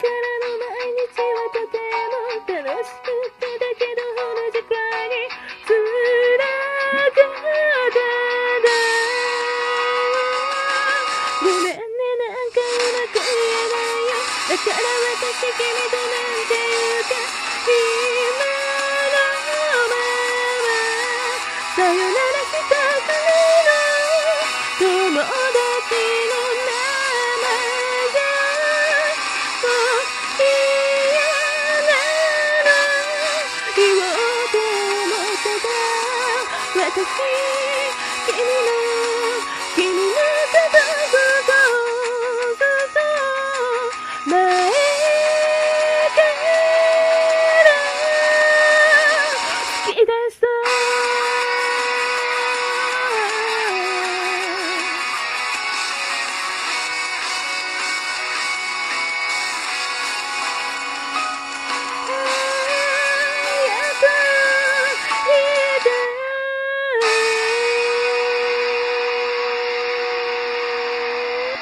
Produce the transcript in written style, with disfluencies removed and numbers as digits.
の毎日はとても楽しくてだけど同じくらいに辛かったんだ。ごめんね、なんかうまく言えないよ。だから私君となんて言うか今のままさよなら